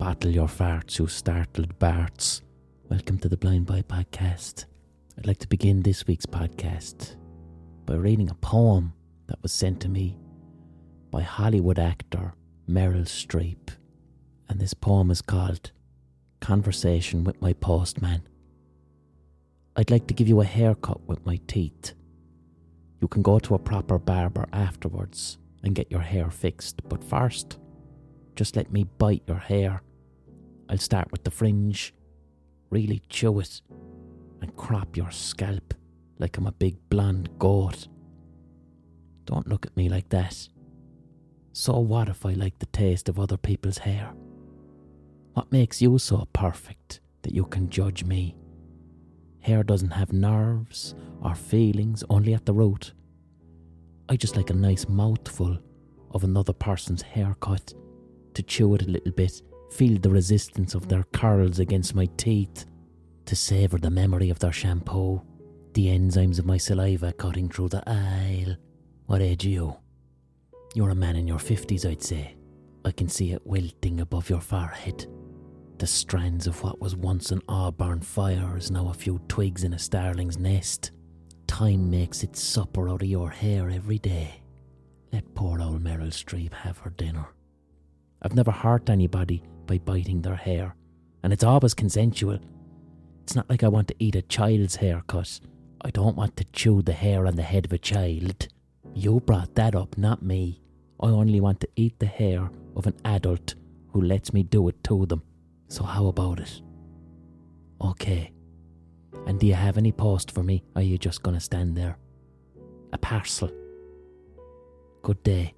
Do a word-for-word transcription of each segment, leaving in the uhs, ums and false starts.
Bottle your farts, you startled Barts. Welcome to the Blind Boy Podcast. I'd like to begin this week's podcast by reading a poem that was sent to me by Hollywood actor Meryl Streep. And this poem is called Conversation with My Postman. I'd like to give you a haircut with my teeth. You can go to a proper barber afterwards and get your hair fixed, but first, just let me bite your hair. I'll start with the fringe, really chew it, and crop your scalp like I'm a big blonde goat. Don't look at me like that. So what if I like the taste of other people's hair? What makes you so perfect that you can judge me? Hair doesn't have nerves or feelings, only at the root. I just like a nice mouthful of another person's haircut, to chew it a little bit, feel the resistance of their curls against my teeth, to savour the memory of their shampoo, the enzymes of my saliva cutting through the aisle. What age are you? You're a man in your fifties, I'd say. I can see it wilting above your forehead. The strands of what was once an auburn fire is now a few twigs in a starling's nest. Time makes its supper out of your hair every day. Let poor old Meryl Streep have her dinner. I've never hurt anybody by biting their hair, and it's always consensual. It's not like I want to eat a child's haircut. I don't want to chew the hair on the head of a child. You brought that up, not me. I only want to eat the hair of an adult who lets me do it to them. So how about it? Okay. And do you have any post for me, or are you just going to stand there? A parcel. Good day.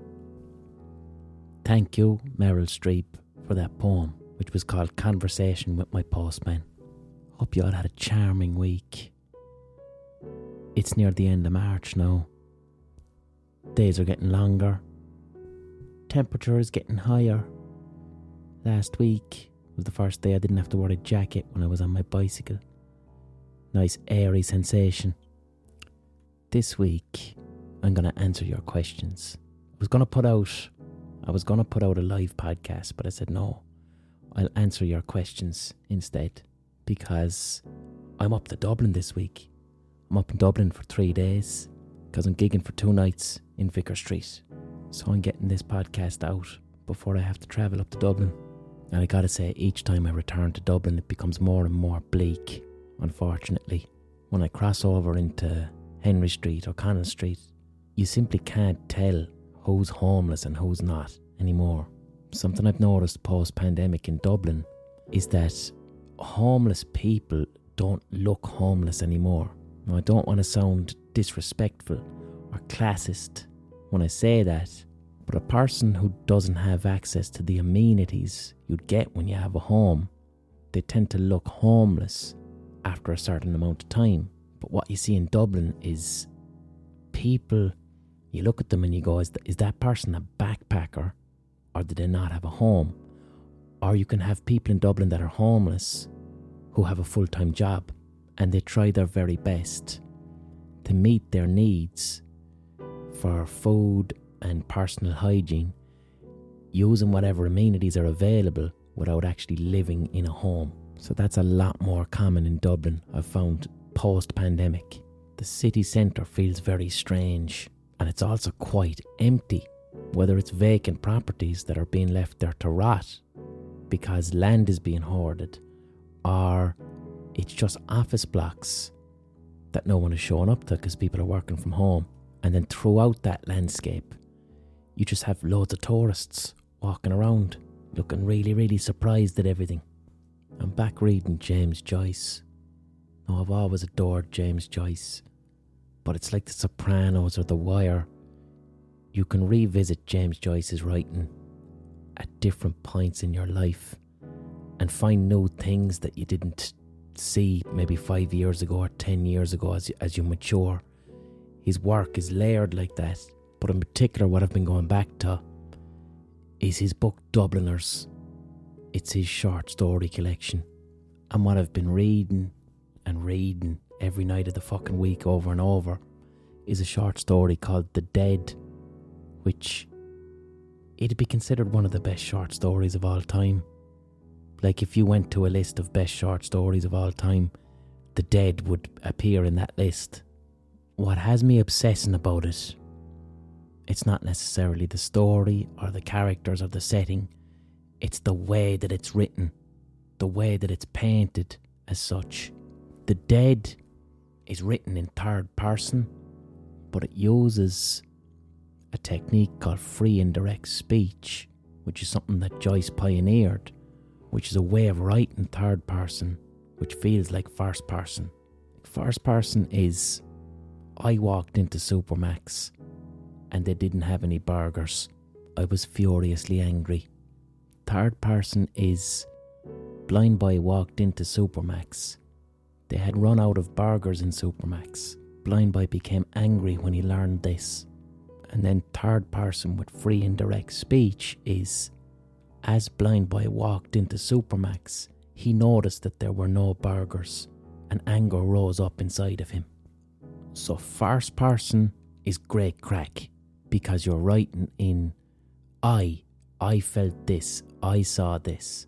Thank you, Meryl Streep, for that poem, which was called Conversation with My Postman. Hope you all had a charming week. It's near the end of March now. Days are getting longer. Temperature is getting higher. Last week was the first day I didn't have to wear a jacket when I was on my bicycle. Nice airy sensation. This week, I'm going to answer your questions. I was going to put out, I was going to put out a live podcast, but I said no. I'll answer your questions instead, because I'm up to Dublin this week. I'm up in Dublin for three days because I'm gigging for two nights in Vicar Street. So I'm getting this podcast out before I have to travel up to Dublin. And I gotta say, each time I return to Dublin, it becomes more and more bleak, unfortunately. When I cross over into Henry Street or Connell Street, you simply can't tell who's homeless and who's not anymore. Something I've noticed post-pandemic in Dublin is that homeless people don't look homeless anymore. Now, I don't want to sound disrespectful or classist when I say that, but a person who doesn't have access to the amenities you'd get when you have a home, they tend to look homeless after a certain amount of time. But what you see in Dublin is people, you look at them and you go, is, th- is that person a backpacker, or do they not have a home? Or you can have people in Dublin that are homeless who have a full-time job, and they try their very best to meet their needs for food and personal hygiene, using whatever amenities are available without actually living in a home. So that's a lot more common in Dublin, I've found, post-pandemic. The city centre feels very strange, and it's also quite empty, whether it's vacant properties that are being left there to rot because land is being hoarded, or it's just office blocks that no one is showing up to because people are working from home. And then throughout that landscape, you just have loads of tourists walking around, looking really, really surprised at everything. I'm back reading James Joyce. Now, I've always adored James Joyce, but it's like The Sopranos or The Wire. You can revisit James Joyce's writing at different points in your life and find new things that you didn't see maybe five years ago or ten years ago as you, as you mature. His work is layered like that, but in particular what I've been going back to is his book Dubliners. It's his short story collection, and what I've been reading and reading every night of the fucking week over and over is a short story called The Dead, which it'd be considered one of the best short stories of all time. Like if you went to a list of best short stories of all time, The Dead would appear in that list. What has me obsessing about it, it's not necessarily the story or the characters or the setting, it's the way that it's written, the way that it's painted as such. The Dead is written in third person, but it uses a technique called free indirect speech, which is something that Joyce pioneered, which is a way of writing third person, which feels like first person. First person is, I walked into Supermax and they didn't have any burgers. I was furiously angry. Third person is, Blind Boy walked into Supermax. They had run out of burgers in Supermax. Blind Boy became angry when he learned this. And then third person with free indirect speech is, as Blind Boy walked into Supermax, he noticed that there were no burgers, and anger rose up inside of him. So first person is great crack, because you're writing in I, I felt this, I saw this.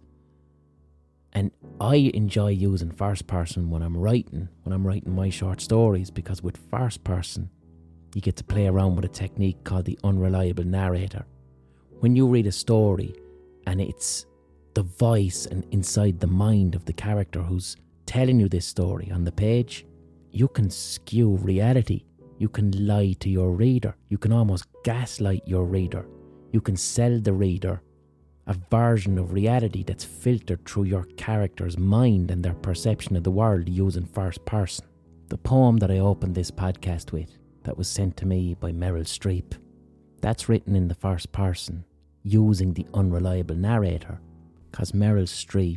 And I enjoy using first person when I'm writing, when I'm writing my short stories, because with first person, you get to play around with a technique called the unreliable narrator. When you read a story and it's the voice and inside the mind of the character who's telling you this story on the page, you can skew reality. You can lie to your reader. You can almost gaslight your reader. You can sell the reader a version of reality that's filtered through your character's mind and their perception of the world using first person. The poem that I opened this podcast with, that was sent to me by Meryl Streep, that's written in the first person using the unreliable narrator, because Meryl Streep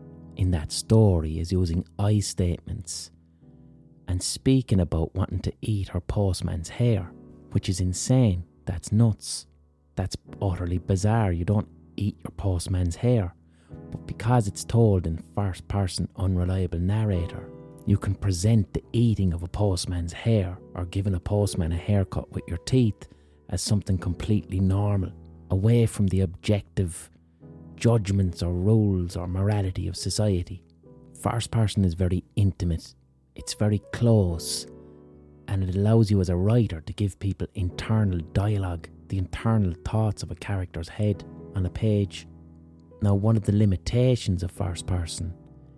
in that story is using I statements and speaking about wanting to eat her postman's hair, which is insane. That's nuts. That's utterly bizarre. You don't eat your postman's hair. But because it's told in first person unreliable narrator, you can present the eating of a postman's hair or giving a postman a haircut with your teeth as something completely normal, away from the objective judgments or rules or morality of society. First person is very intimate. It's very close, and it allows you as a writer to give people internal dialogue, the internal thoughts of a character's head on a page. Now, one of the limitations of first person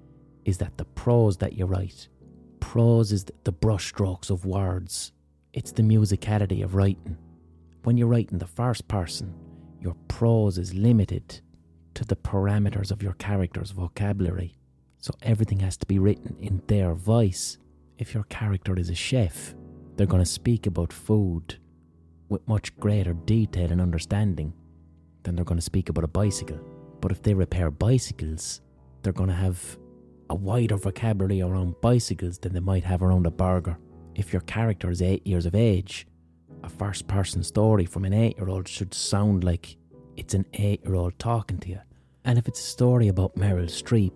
is that the prose that you write, prose is the brushstrokes of words. It's the musicality of writing. When you write in the first person, your prose is limited to the parameters of your character's vocabulary. So everything has to be written in their voice. If your character is a chef, they're going to speak about food with much greater detail and understanding than they're going to speak about a bicycle. But if they repair bicycles, they're going to have a wider vocabulary around bicycles than they might have around a burger. If your character is eight years of age, a first-person story from an eight-year-old should sound like it's an eight-year-old talking to you. And if it's a story about Meryl Streep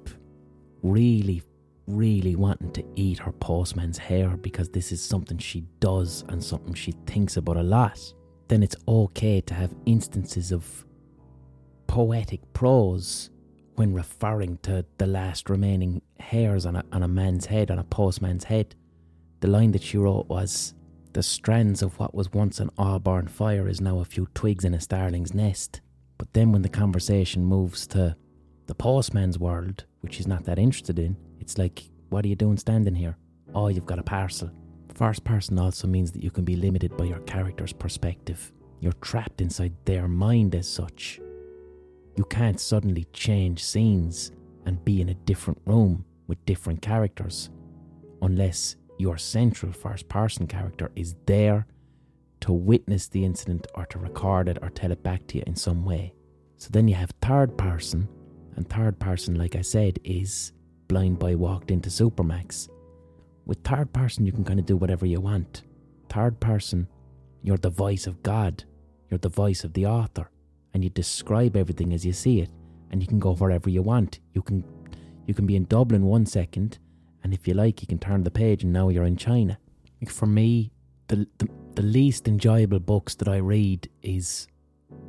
really, really wanting to eat her postman's hair because this is something she does and something she thinks about a lot, then it's okay to have instances of poetic prose when referring to the last remaining hairs on a, on a man's head, on a postman's head. The line that she wrote was, "The strands of what was once an Auburn fire is now a few twigs in a starling's nest." But then when the conversation moves to the postman's world, which he's not that interested in, it's like, what are you doing standing here? Oh, you've got a parcel. First person also means that you can be limited by your character's perspective. You're trapped inside their mind as such. You can't suddenly change scenes and be in a different room with different characters unless your central first person character is there to witness the incident or to record it or tell it back to you in some way. So then you have third person, and third person, like I said, is Blind Boy walked into Supermax. With third person, you can kind of do whatever you want. Third person, you're the voice of God. You're the voice of the author. And you describe everything as you see it. And you can go wherever you want. You can you can be in Dublin one second, and if you like, you can turn the page and now you're in China. Like for me, the, the, the least enjoyable books that I read is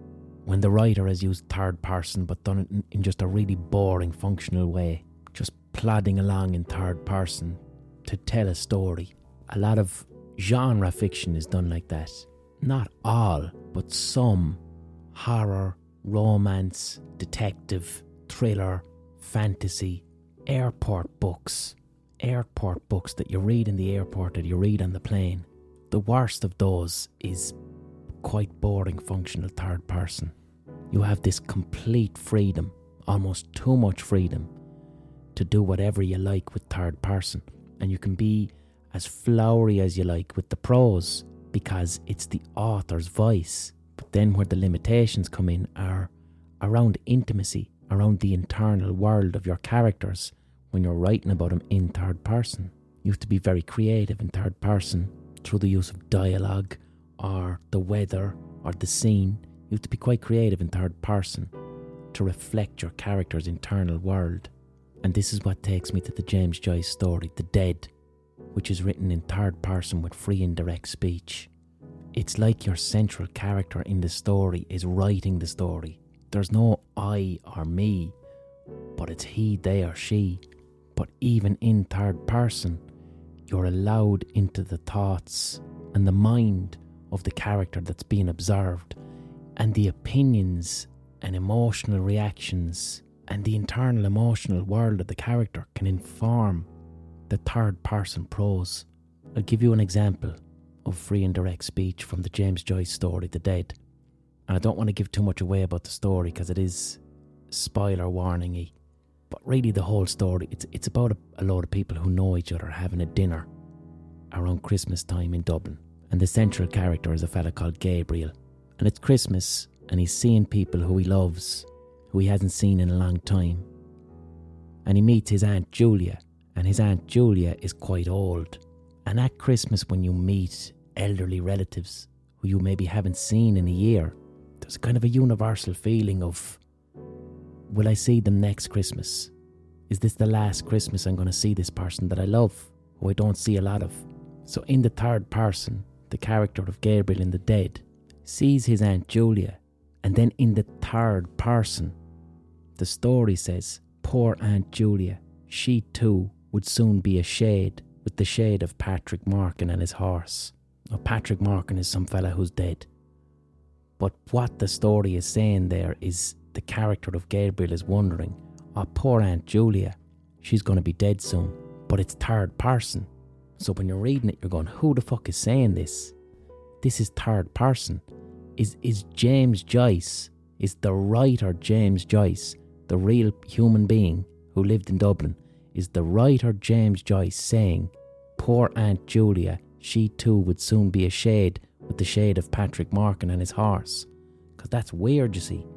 when the writer has used third person but done it in, in just a really boring functional way, just plodding along in third person to tell a story. A lot of genre fiction is done like that. Not all, but some. Horror, romance, detective, thriller, fantasy, airport books. Airport books that you read in the airport, that you read on the plane. The worst of those is quite boring functional third person. You have this complete freedom, almost too much freedom, to do whatever you like with third person. And you can be as flowery as you like with the prose because it's the author's voice. But then where the limitations come in are around intimacy, around the internal world of your characters when you're writing about them in third person. You have to be very creative in third person through the use of dialogue or the weather or the scene. You have to be quite creative in third person to reflect your character's internal world. And this is what takes me to the James Joyce story, The Dead, which is written in third person with free indirect speech. It's like your central character in the story is writing the story. There's no I or me, but it's he, they or she. But even in third person, you're allowed into the thoughts and the mind of the character that's being observed, and the opinions and emotional reactions and the internal emotional world of the character can inform the third person prose. I'll give you an example of free and direct speech from the James Joyce story, The Dead. And I don't want to give too much away about the story because it is spoiler warning-y. But really the whole story, it's it's about a, a load of people who know each other having a dinner around Christmas time in Dublin. And the central character is a fella called Gabriel. And it's Christmas and he's seeing people who he loves, who he hasn't seen in a long time. And he meets his Aunt Julia, and his Aunt Julia is quite old. And at Christmas, when you meet elderly relatives who you maybe haven't seen in a year, there's kind of a universal feeling of, will I see them next Christmas? Is this the last Christmas I'm going to see this person that I love, who I don't see a lot of? So in the third person, the character of Gabriel in The Dead sees his Aunt Julia, and then in the third person, the story says, poor Aunt Julia, she too would soon be a shade with the shade of Patrick Morgan and his horse. Now, Patrick Morgan is some fella who's dead. But what the story is saying there is the character of Gabriel is wondering, oh, poor Aunt Julia, she's going to be dead soon. But it's third person. So when you're reading it, you're going, who the fuck is saying this? This is third person. Is is James Joyce, is the writer James Joyce, the real human being who lived in Dublin, is the writer James Joyce saying, poor Aunt Julia, she too would soon be a shade with the shade of Patrick Morgan and his horse? Because that's weird, you see.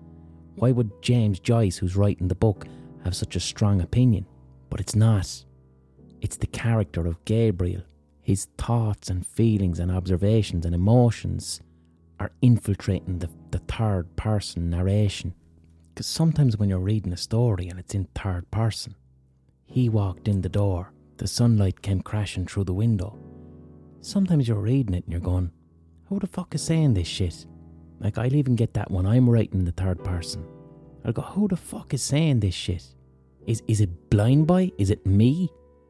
Why would James Joyce, who's writing the book, have such a strong opinion? But it's not. It's the character of Gabriel. His thoughts and feelings and observations and emotions are infiltrating the, the third person narration. Because sometimes when you're reading a story and it's in third person, he walked in the door, the sunlight came crashing through the window. Sometimes you're reading it and you're going, who the fuck is saying this shit? Like, I'll even get that when I'm writing in the third person. I'll go, who the fuck is saying this shit? Is is it Blind Boy? Is it me?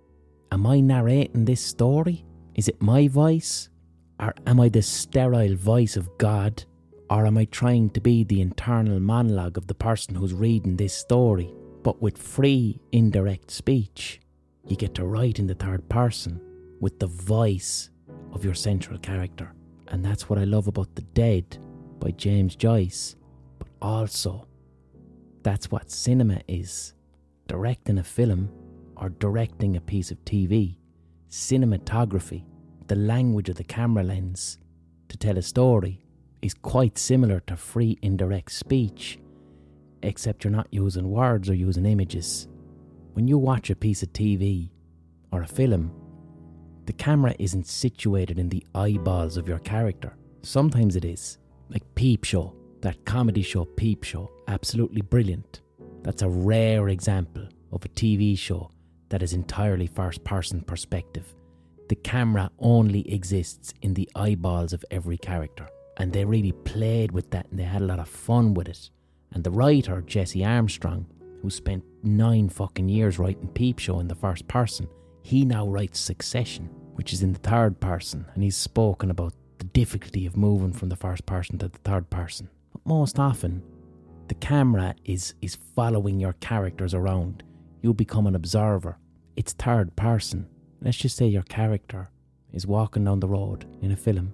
Am I narrating this story? Is it my voice? Or am I the sterile voice of God? Or am I trying to be the internal monologue of the person who's reading this story? But with free, indirect speech, you get to write in the third person with the voice of your central character. And that's what I love about The Dead by James Joyce. But also, that's what cinema is. Directing a film or directing a piece of T V, cinematography, the language of the camera lens to tell a story is quite similar to free indirect speech, except you're not using words or using images. When you watch a piece of T V or a film, the camera isn't situated in the eyeballs of your character. Sometimes it is, like Peep Show, that comedy show Peep Show, absolutely brilliant. That's a rare example of a T V show that is entirely first-person perspective. The camera only exists in the eyeballs of every character. And they really played with that and they had a lot of fun with it. And the writer, Jesse Armstrong, who spent nine fucking years writing Peep Show in the first person, he now writes Succession, which is in the third person. And he's spoken about the difficulty of moving from the first person to the third person. But most often, the camera is, is following your characters around. You become an observer. It's third person. Let's just say your character is walking down the road in a film.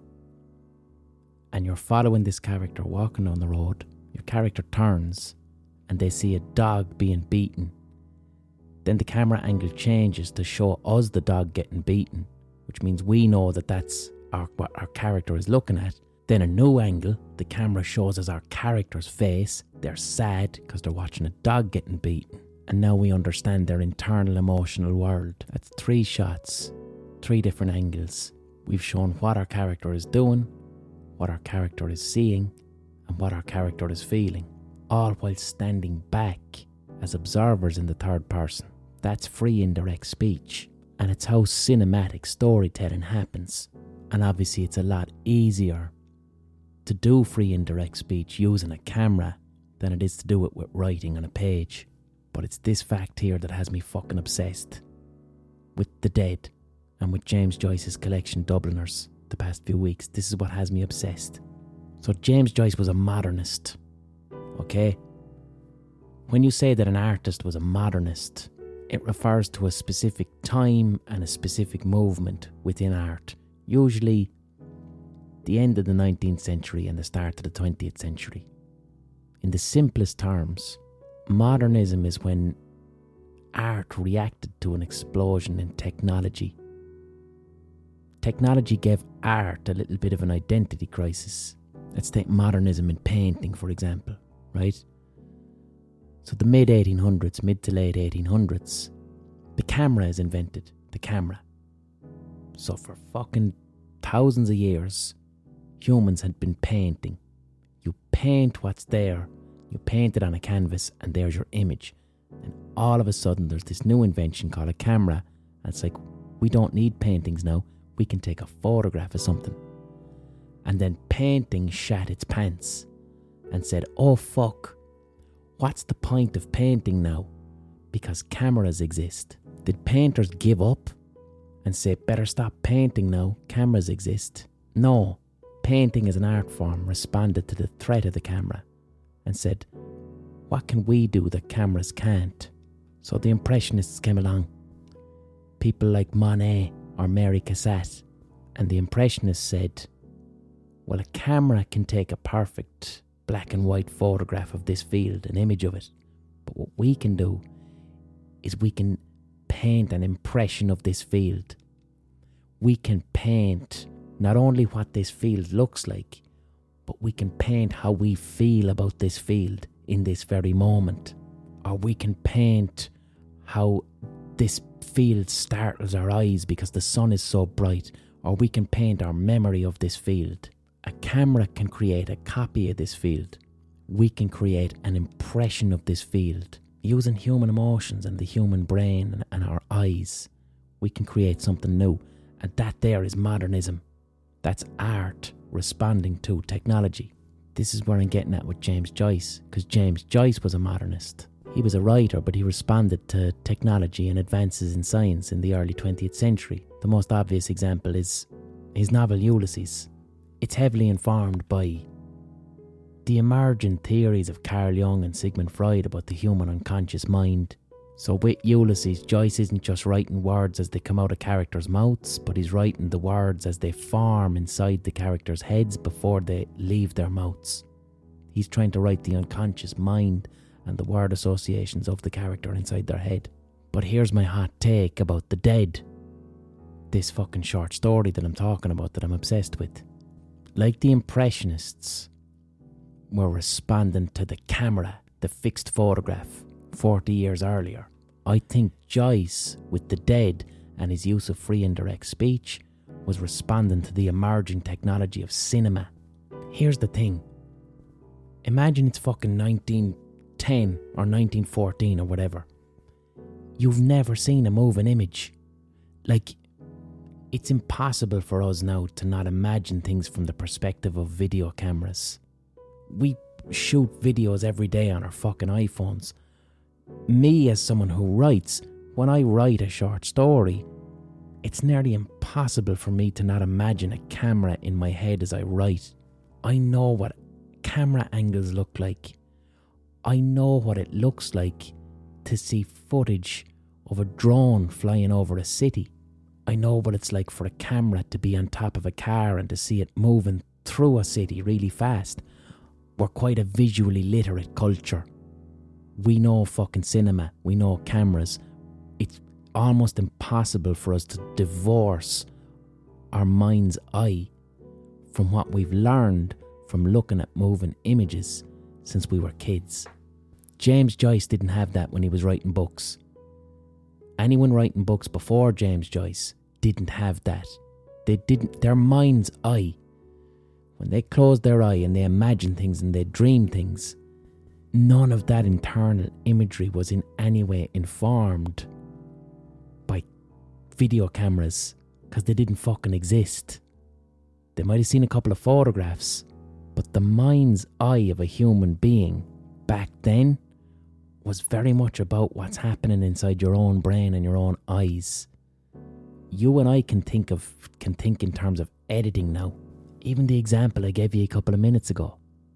And you're following this character walking down the road. Your character turns and they see a dog being beaten. Then the camera angle changes to show us the dog getting beaten, which means we know that that's our, what our character is looking at. Then a new angle, the camera shows us our character's face. They're sad because they're watching a dog getting beaten. And now we understand their internal emotional world. That's three shots, three different angles. We've shown what our character is doing, what our character is seeing, and what our character is feeling, all while standing back as observers in the third person. That's free indirect speech, and it's how cinematic storytelling happens. And obviously it's a lot easier to do free indirect speech using a camera than it is to do it with writing on a page. But it's this fact here that has me fucking obsessed with The Dead and with James Joyce's collection Dubliners the past few weeks. This is what has me obsessed. So James Joyce was a modernist, okay? When you say that an artist was a modernist, it refers to a specific time and a specific movement within art. Usually the end of the nineteenth century and the start of the twentieth century. In the simplest terms, modernism is when art reacted to an explosion in technology. Technology gave art a little bit of an identity crisis. Let's take modernism in painting, for example, right? So the mid eighteen hundreds, mid to late eighteen hundreds, the camera is invented. The camera. So for fucking thousands of years, humans had been painting. You paint what's there. You paint it on a canvas and there's your image. And all of a sudden there's this new invention called a camera. And it's like, we don't need paintings now. We can take a photograph of something. And then painting shat its pants and said, oh fuck, what's the point of painting now? Because cameras exist. Did painters give up and say, better stop painting now, cameras exist? No, painting as an art form responded to the threat of the camera and said, what can we do that cameras can't? So the Impressionists came along. People like Monet or Mary Cassatt. And the Impressionists said, well, a camera can take a perfect black and white photograph of this field, an image of it. But what we can do is we can paint an impression of this field. We can paint not only what this field looks like, but we can paint how we feel about this field in this very moment. Or we can paint how this field startles our eyes because the sun is so bright. Or we can paint our memory of this field. A camera can create a copy of this field. We can create an impression of this field. Using human emotions and the human brain and, and our eyes, we can create something new. And that there is modernism. That's art responding to technology. This is where I'm getting at with James Joyce, because James Joyce was a modernist. He was a writer, but he responded to technology and advances in science in the early twentieth century. The most obvious example is his novel Ulysses. It's heavily informed by the emergent theories of Carl Jung and Sigmund Freud about the human unconscious mind. So with Ulysses, Joyce isn't just writing words as they come out of characters' mouths, but he's writing the words as they form inside the characters' heads before they leave their mouths. He's trying to write the unconscious mind and the word associations of the character inside their head. But here's my hot take about The Dead. This fucking short story that I'm talking about, that I'm obsessed with. Like the Impressionists were responding to the camera, the fixed photograph, forty years earlier, I think Joyce, with The Dead and his use of free indirect speech, was responding to the emerging technology of cinema. Here's the thing. Imagine it's fucking nineteen ten or nineteen fourteen or whatever. You've never seen a moving image. Like, It's impossible for us now to not imagine things from the perspective of video cameras. We shoot videos every day on our fucking iPhones. Me, as someone who writes, when I write a short story, it's nearly impossible for me to not imagine a camera in my head as I write. I know what camera angles look like. I know what it looks like to see footage of a drone flying over a city. I know what it's like for a camera to be on top of a car and to see it moving through a city really fast. We're quite a visually literate culture. We know fucking cinema. We know cameras. It's almost impossible for us to divorce our mind's eye from what we've learned from looking at moving images since we were kids. James Joyce didn't have that when he was writing books. Anyone writing books before James Joyce didn't have that. They didn't, their mind's eye, when they closed their eye and they imagined things and they dreamed things, none of that internal imagery was in any way informed by video cameras, because they didn't fucking exist. They might have seen a couple of photographs, but the mind's eye of a human being back then was very much about what's happening inside your own brain and your own eyes. You and I can think of can think in terms of editing now. Even the example I gave you a couple of minutes ago.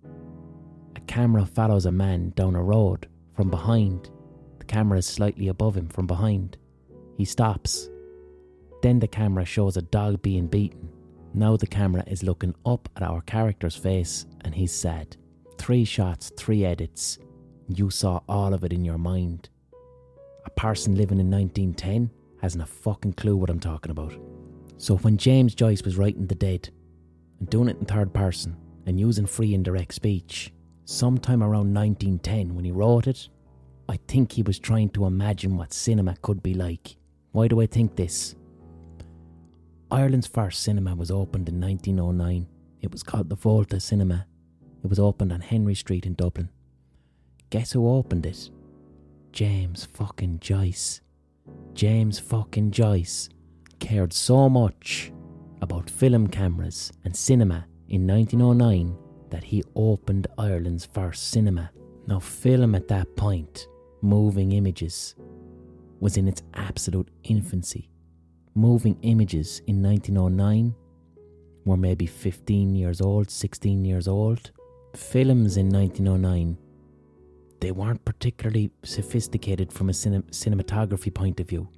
A camera follows a man down a road from behind. The camera is slightly above him from behind. He stops. Then the camera shows a dog being beaten. Now the camera is looking up at our character's face and he's sad. Three shots, three edits. You saw all of it in your mind. A person living in nineteen ten hasn't a fucking clue what I'm talking about. So when James Joyce was writing The Dead and doing it in third person and using free indirect speech, sometime around nineteen ten when he wrote it, I think he was trying to imagine what cinema could be like. Why do I think this? Ireland's first cinema was opened in nineteen oh nine. It was called the Volta Cinema. It was opened on Henry Street in Dublin. Guess who opened it? James fucking Joyce. James fucking Joyce cared so much about film cameras and cinema in nineteen oh nine that he opened Ireland's first cinema. Now, film at that point, moving images, was in its absolute infancy. Moving images in nineteen oh nine were maybe fifteen years old, sixteen years old. Films in nineteen oh nine, they weren't particularly sophisticated from a cine- cinematography point of view.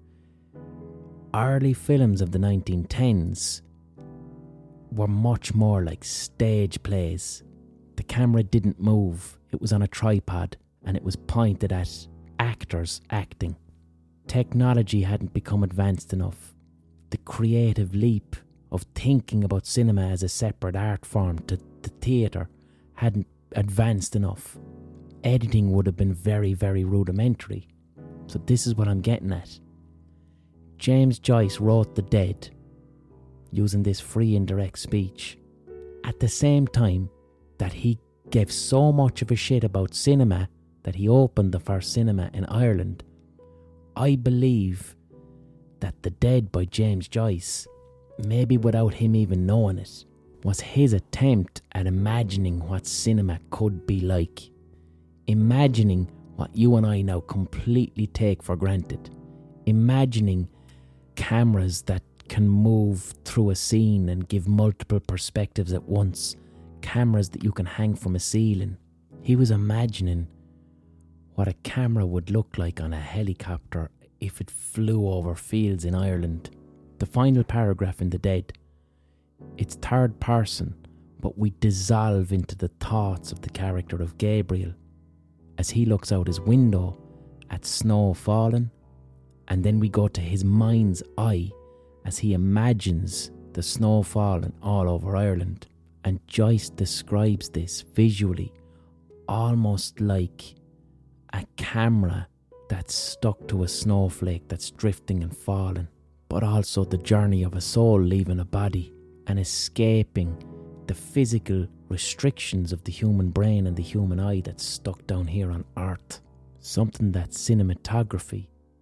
Early films of the nineteen tens were much more like stage plays. The camera didn't move. It was on a tripod and it was pointed at actors acting. Technology hadn't become advanced enough. The creative leap of thinking about cinema as a separate art form to the theatre hadn't advanced enough. Editing would have been very, very rudimentary. So this is what I'm getting at. James Joyce wrote The Dead using this free indirect speech at the same time that he gave so much of a shit about cinema that he opened the first cinema in Ireland. I believe that The Dead by James Joyce, maybe without him even knowing it, was his attempt at imagining what cinema could be like. Imagining what you and I now completely take for granted. Imagining cameras that can move through a scene and give multiple perspectives at once. Cameras that you can hang from a ceiling. He was imagining what a camera would look like on a helicopter if it flew over fields in Ireland. The final paragraph in The Dead, it's third person, but we dissolve into the thoughts of the character of Gabriel as he looks out his window at snow falling, and then we go to his mind's eye as he imagines the snow falling all over Ireland. And Joyce describes this visually almost like a camera that's stuck to a snowflake that's drifting and falling, but also the journey of a soul leaving a body and escaping the physical restrictions of the human brain and the human eye that's stuck down here on Earth. Something that cinematography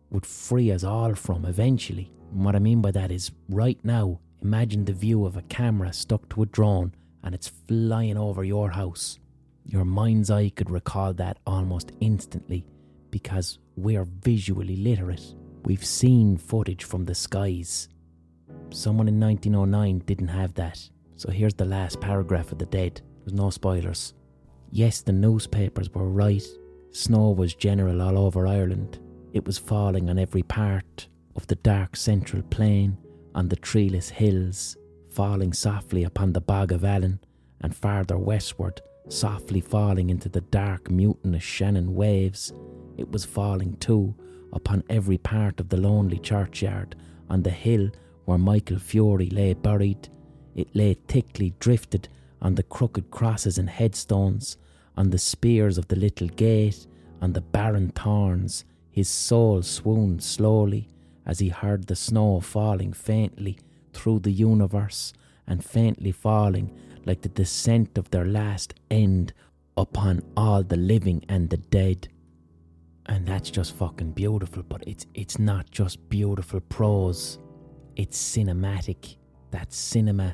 would free us all from eventually. And what I mean by that is, right now, imagine the view of a camera stuck to a drone and it's flying over your house. Your mind's eye could recall that almost instantly because we're visually literate. We've seen footage from the skies. Someone in nineteen oh nine didn't have that. So here's the last paragraph of The Dead. There's no spoilers. Yes, the newspapers were right. Snow was general all over Ireland. It was falling on every part of the dark central plain, on the treeless hills, falling softly upon the bog of Allen, and farther westward, softly falling into the dark, mutinous Shannon waves. It was falling too upon every part of the lonely churchyard, on the hill where Michael Fury lay buried. It lay thickly drifted on the crooked crosses and headstones, on the spears of the little gate, on the barren thorns. His soul swooned slowly as he heard the snow falling faintly through the universe, and faintly falling like the descent of their last end upon all the living and the dead. And that's just fucking beautiful, but it's it's not just beautiful prose. It's cinematic. That's cinema.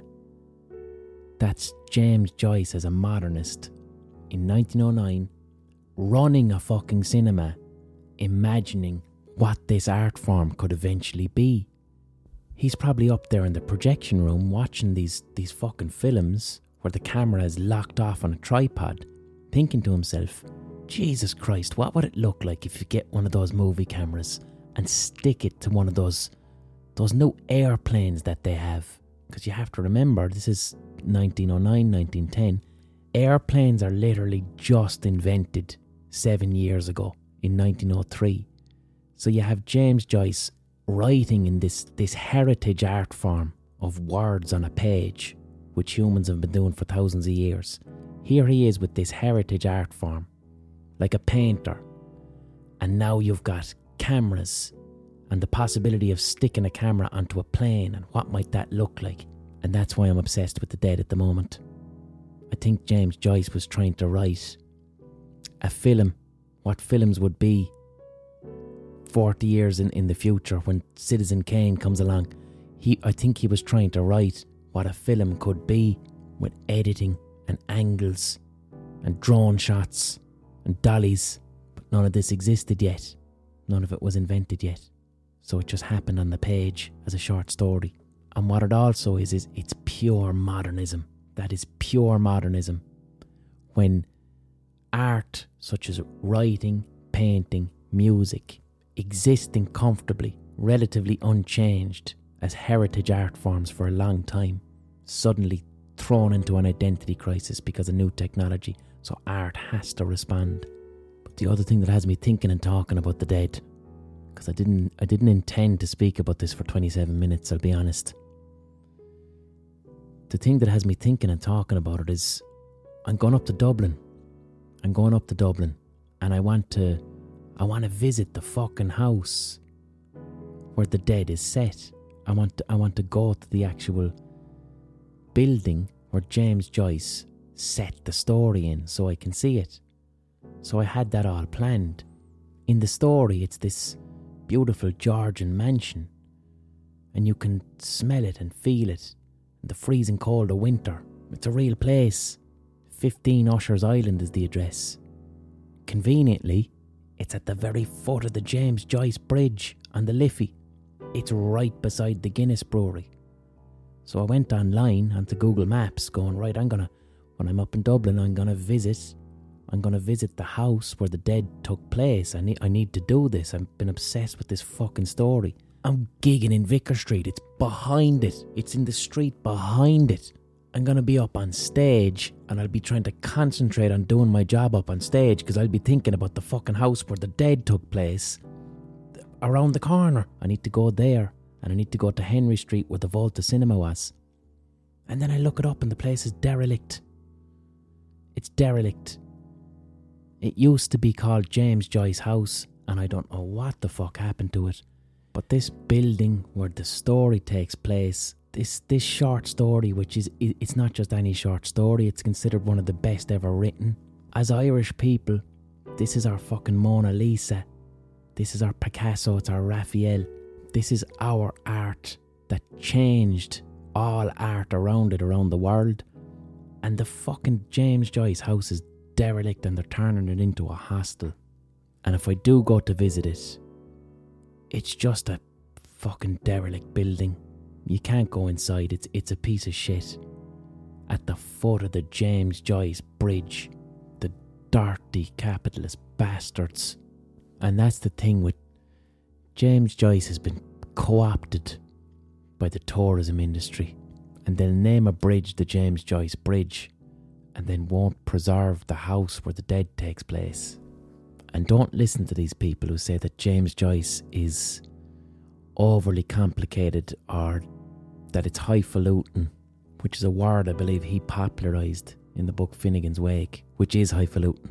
That's James Joyce as a modernist in nineteen oh nine, running a fucking cinema, imagining what this art form could eventually be. He's probably up there in the projection room watching these, these fucking films where the camera is locked off on a tripod, thinking to himself, Jesus Christ, what would it look like if you get one of those movie cameras and stick it to one of those those new airplanes that they have? Because you have to remember, this is nineteen oh nine, nineteen ten. Airplanes are literally just invented seven years ago in nineteen oh three. So you have James Joyce writing in this, this heritage art form of words on a page, which humans have been doing for thousands of years. Here he is with this heritage art form, like a painter. And now you've got cameras and the possibility of sticking a camera onto a plane, and what might that look like? And that's why I'm obsessed with The Dead at the moment. I think James Joyce was trying to write a film, what films would be forty years in, in the future when Citizen Kane comes along. He, I think he was trying to write what a film could be with editing and angles and drone shots and dollies, but none of this existed yet. None of it was invented yet. So it just happened on the page as a short story. And what it also is, is it's pure modernism. That is pure modernism. When art, such as writing, painting, music, existing comfortably, relatively unchanged as heritage art forms for a long time, suddenly thrown into an identity crisis because of new technology. So art has to respond. But the other thing that has me thinking and talking about The Dead, because I didn't I didn't intend to speak about this for twenty-seven minutes, I'll be honest. The thing that has me thinking and talking about it is, I'm going up to Dublin. I'm going up to Dublin, and I want to I want to visit the fucking house where The Dead is set. I want to, I want to go to the actual building where James Joyce set the story in, so I can see it. So I had that all planned. In the story, it's this beautiful Georgian mansion, and you can smell it and feel it in the freezing cold of winter. It's a real place. fifteen Usher's Island is the address. Conveniently, it's at the very foot of the James Joyce Bridge on the Liffey. It's right beside the Guinness Brewery. So I went online onto Google Maps going, right, I'm gonna, when I'm up in Dublin, I'm gonna visit, I'm gonna visit the house where The Dead took place. I need, I need to do this. I've been obsessed with this fucking story. I'm gigging in Vicar Street. It's behind it. It's in the street behind it. I'm going to be up on stage, and I'll be trying to concentrate on doing my job up on stage, because I'll be thinking about the fucking house where The Dead took place around the corner. I need to go there, and I need to go to Henry Street where the Volta Cinema was. And then I look it up and the place is derelict. It's derelict. It used to be called James Joyce House, and I don't know what the fuck happened to it. But this building where the story takes place, This this short story, which is, it's not just any short story, it's considered one of the best ever written. As Irish people, this is our fucking Mona Lisa. This is our Picasso, it's our Raphael. This is our art that changed all art around it, around the world. And the fucking James Joyce house is derelict and they're turning it into a hostel. And if I do go to visit it, it's just a fucking derelict building. You can't go inside, it's it's a piece of shit. At the foot of the James Joyce Bridge, the dirty capitalist bastards. And that's the thing with James Joyce has been co-opted by the tourism industry, and they'll name a bridge the James Joyce Bridge and then won't preserve the house where the dead takes place. And don't listen to these people who say that James Joyce is overly complicated or that it's highfalutin, which is a word I believe he popularised in the book Finnegan's Wake, which is highfalutin.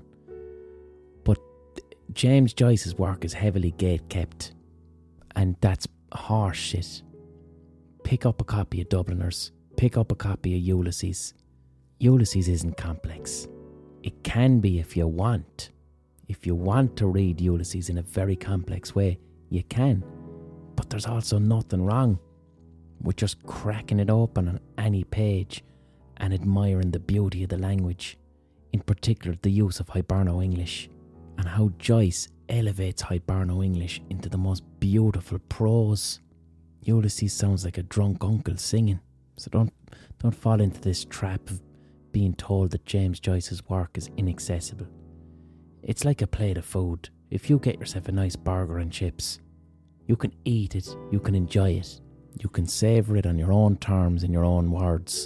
But James Joyce's work is heavily gate-kept, and that's horse shit. Pick up a copy of Dubliners. Pick up a copy of Ulysses. Ulysses isn't complex. It can be if you want. If you want to read Ulysses in a very complex way, you can. But there's also nothing wrong with just cracking it open on any page and admiring the beauty of the language, in particular the use of Hiberno English, and how Joyce elevates Hiberno English into the most beautiful prose. Ulysses sounds like a drunk uncle singing, so don't don't fall into this trap of being told that James Joyce's work is inaccessible. It's like a plate of food. If you get yourself a nice burger and chips, you can eat it, you can enjoy it, you can savour it on your own terms, in your own words.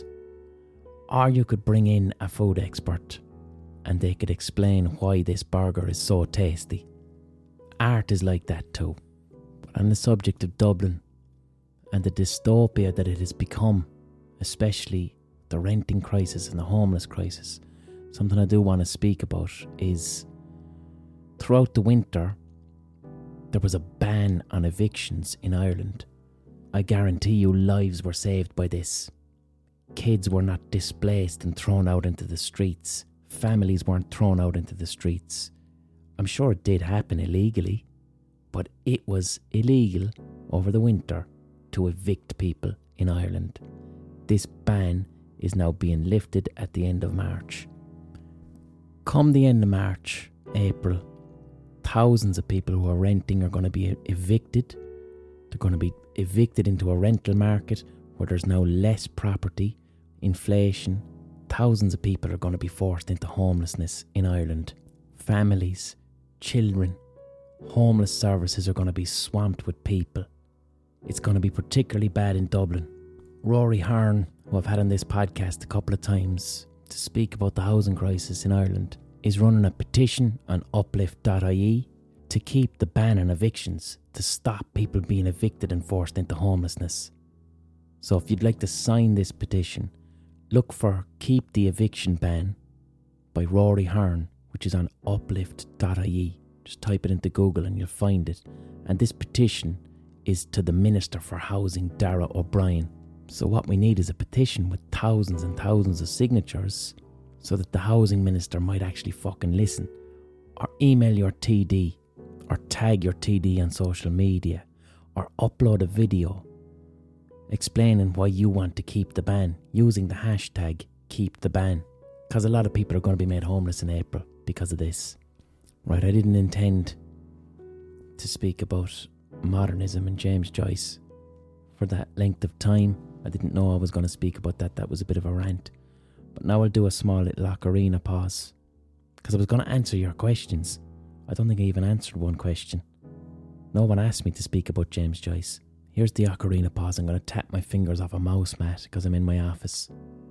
Or you could bring in a food expert and they could explain why this burger is so tasty. Art is like that too. But on the subject of Dublin and the dystopia that it has become, especially the renting crisis and the homeless crisis, something I do want to speak about is throughout the winter there was a ban on evictions in Ireland. I guarantee you lives were saved by this. Kids were not displaced and thrown out into the streets. Families weren't thrown out into the streets. I'm sure it did happen illegally, but it was illegal over the winter to evict people in Ireland. This ban is now being lifted at the end of March. Come the end of March, April, thousands of people who are renting are going to be evicted. They're going to be evicted into a rental market where there's now less property, inflation. Thousands of people are going to be forced into homelessness in Ireland. Families, children, homeless services are going to be swamped with people. It's going to be particularly bad in Dublin. Rory Hearn, who I've had on this podcast a couple of times to speak about the housing crisis in Ireland, is running a petition on uplift dot I E to keep the ban on evictions, to stop people being evicted and forced into homelessness. So if you'd like to sign this petition, look for Keep the Eviction Ban by Rory Hearn, which is on uplift dot I E. Just type it into Google and you'll find it. And this petition is to the Minister for Housing, Darragh O'Brien. So what we need is a petition with thousands and thousands of signatures so that the Housing Minister might actually fucking listen. Or email your T D, or tag your T D on social media, or upload a video explaining why you want to keep the ban using the hashtag keep the ban, because a lot of people are going to be made homeless in April because of this. Right, I didn't intend to speak about modernism and James Joyce for that length of time. I didn't know I was going to speak about that. That was a bit of a rant. But now I'll do a small little ocarina pause, because I was going to answer your questions. I don't think I even answered one question. No one asked me to speak about James Joyce. Here's the ocarina pause. I'm going to tap my fingers off a mouse mat because I'm in my office.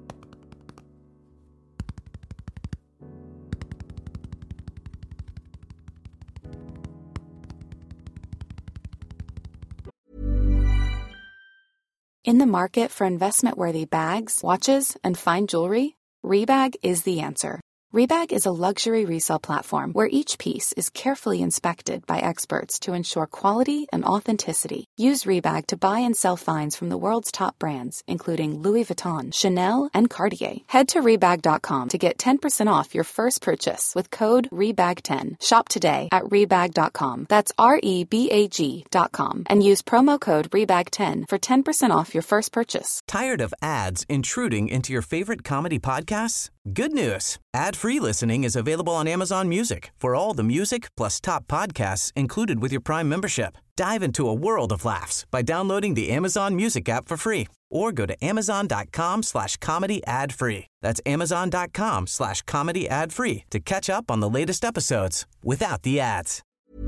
In the market for investment-worthy bags, watches, and fine jewelry, Rebag is the answer. Rebag is a luxury resale platform where each piece is carefully inspected by experts to ensure quality and authenticity. Use Rebag to buy and sell finds from the world's top brands, including Louis Vuitton, Chanel, and Cartier. Head to Rebag dot com to get ten percent off your first purchase with code Rebag ten. Shop today at Rebag dot com. That's R E B A G dot com. And use promo code Rebag ten for ten percent off your first purchase. Tired of ads intruding into your favorite comedy podcasts? Good news. Ad-free listening is available on Amazon Music for all the music plus top podcasts included with your Prime membership. Dive into a world of laughs by downloading the Amazon Music app for free or go to amazon.com slash comedy ad free. That's amazon.com slash comedy ad free to catch up on the latest episodes without the ads.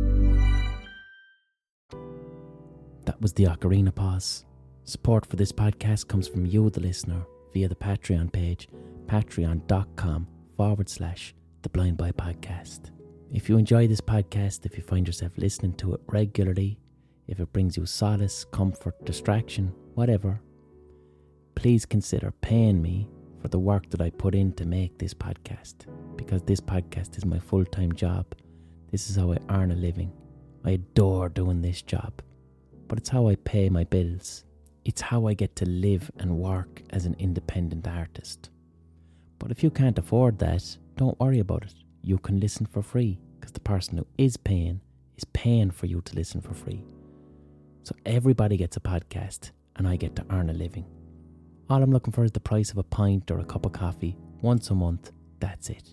That was the Ocarina Pause. Support for this podcast comes from you, the listener, via the Patreon page, patreon.com forward slash the Blind Boy Podcast. If you enjoy this podcast, if you find yourself listening to it regularly, if it brings you solace, comfort, distraction, whatever, please consider paying me for the work that I put in to make this podcast, because this podcast is my full-time job. This is how I earn a living. I adore doing this job, but it's how I pay my bills. It's how I get to live and work as an independent artist. But if you can't afford that, don't worry about it. You can listen for free, because the person who is paying is paying for you to listen for free. So everybody gets a podcast and I get to earn a living. All I'm looking for is the price of a pint or a cup of coffee once a month. That's it.